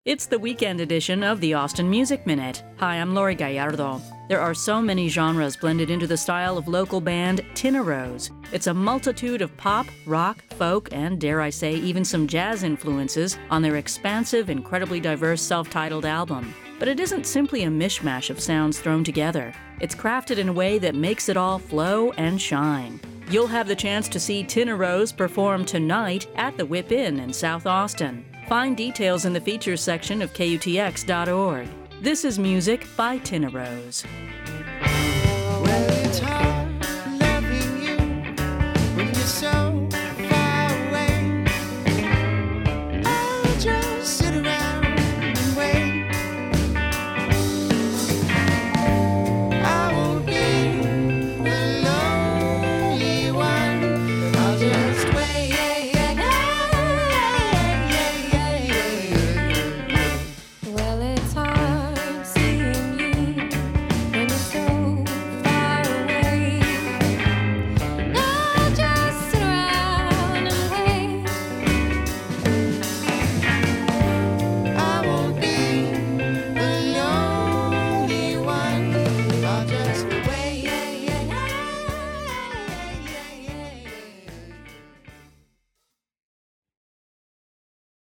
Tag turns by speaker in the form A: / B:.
A: It's the weekend edition of the Austin Music Minute. Hi, I'm Lori Gallardo. There are so many genres blended into the style of local band Tina Rose. It's a multitude of pop, rock, folk, and dare I say even some jazz influences on their expansive, incredibly diverse self-titled album. But it isn't simply a mishmash of sounds thrown together. It's crafted in a way that makes it all flow and shine. You'll have the chance to see Tina Rose perform tonight at the Whip Inn in South Austin. Find details in the features section of KUTX.org. This is music by Tina Rose.